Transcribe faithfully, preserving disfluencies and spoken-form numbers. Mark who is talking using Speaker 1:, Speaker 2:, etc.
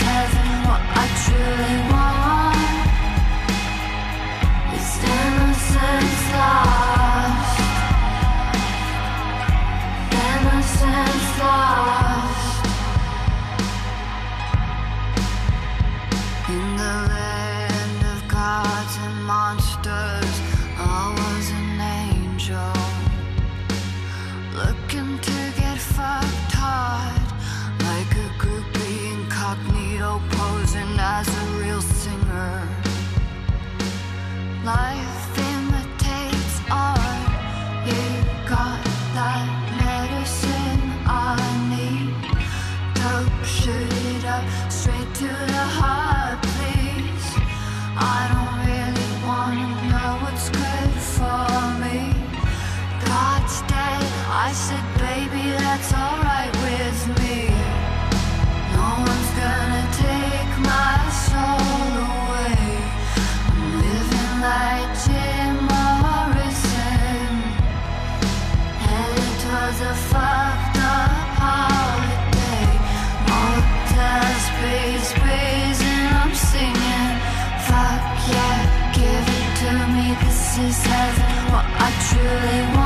Speaker 1: heaven. What I truly want is innocence lost, innocence lost. In the land of gods and monsters, I was an angel, looking to get fucked hard, like a groupie incognito, posing as a real singer. Life imitates art. You got that medicine I need. Dope, shoot it up straight to the heart, please. I don't really wanna know what's good for me. God's dead, I said, baby, that's alright with me. No one's gonna take my soul away. I'm living like Jim Morrison, headed towards a fucked up holiday. Motels, breeze, breeze, and I'm singing, fuck yeah, give it to me, this is heaven. What I truly want